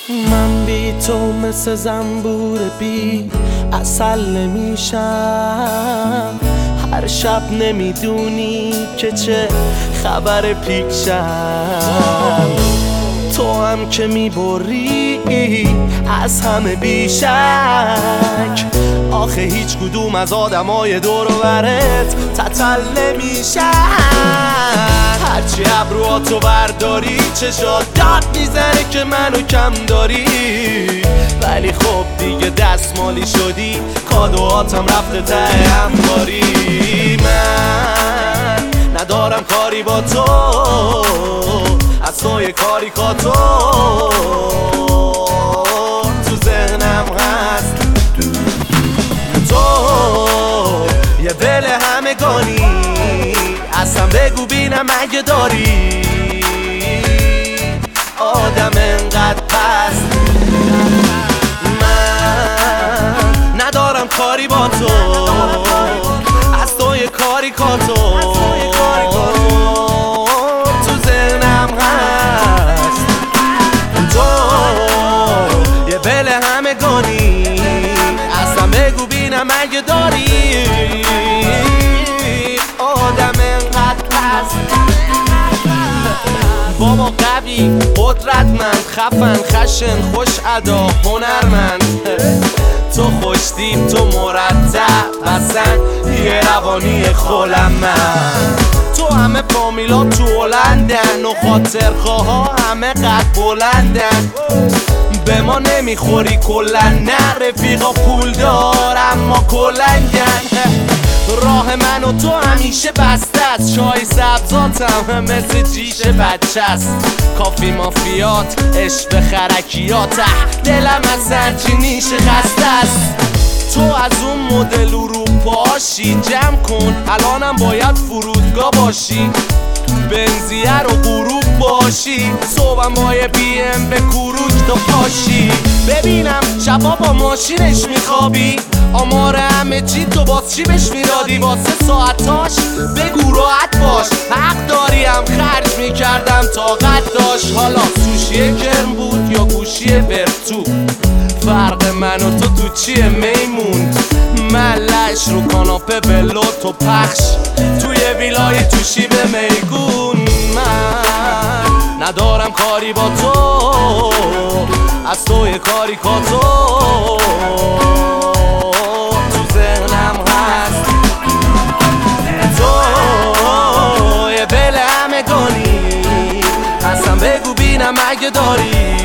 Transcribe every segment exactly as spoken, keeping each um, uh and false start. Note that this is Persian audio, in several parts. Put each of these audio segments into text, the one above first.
من بی تو مثل زنبور بی عسل نمیشم، هر شب نمیدونی که چه خبر پیشم. تو هم که میبری از همه بیشک، آخه هیچ کدوم از آدمای دور و برت تتل نمیشن. هرچی ابروهاتو برداری چشات داد میزنه که منو کم داری، ولی خب دیگه دستمالی شدی، کادوهاتم رفته ته انباری. من ندارم کاری با تو، از توی کاریکاتور تو ذهنم هست. تو یه دل همگانی، اصلا بگو بینم اگه داری آدم انقدر پست. من ندارم کاری با تو، از توی کاریکاتور تو ذهنم هست. تو یه بل همگانی، اصلا بگو بینم اگه داری آدم انقدر پست. بابا قوی، قدرتمند، خفن، خشن، خوش ادا، هنرمند، تو خوشتیب، تو مرتب، اصلا یه روانی خولم من. تو همه فامیلا تو هلندن و خاطرخواها همه قد بلندن، به ما نمیخوری کلن، نه رفیقا پول دار اما کلنگن. راه من و تو همیشه بسته است، چای سبزاتم مثل جیش بچه است. کافی مافیات، عشق خرکیات، دلم از سرچینیش خسته است. تو از اون مدل اروپاشی، جمع کن الانم باید فرودگاه باشی، بنزیه رو غروب باشی، صبحم با یه بی ام به کوروک تو پاشی. ببینم شبا با ماشینش میخوابی، آمار همه چی تو باز چی بهش میدادی واسه ساعتاش؟ بگو راحت باش، حق داریم خرج میکردم طاقت داشت. حالا سوشی کرم بود یا گوشی برتو، فرق من و تو تو چیه میمون؟ ملش رو کاناپه بلو تو پخش، توی ویلای تو شیب میگون. من ندارم کاری با تو، از توی کاریکاتور تو ذهنم هست. تو یه بل همگانی، اصلا بگو بینم اگه داری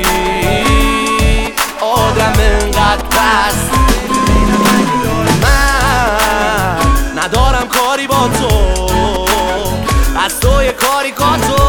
آدم انقدر پست. من ندارم کاری با تو، از توی کاریکاتور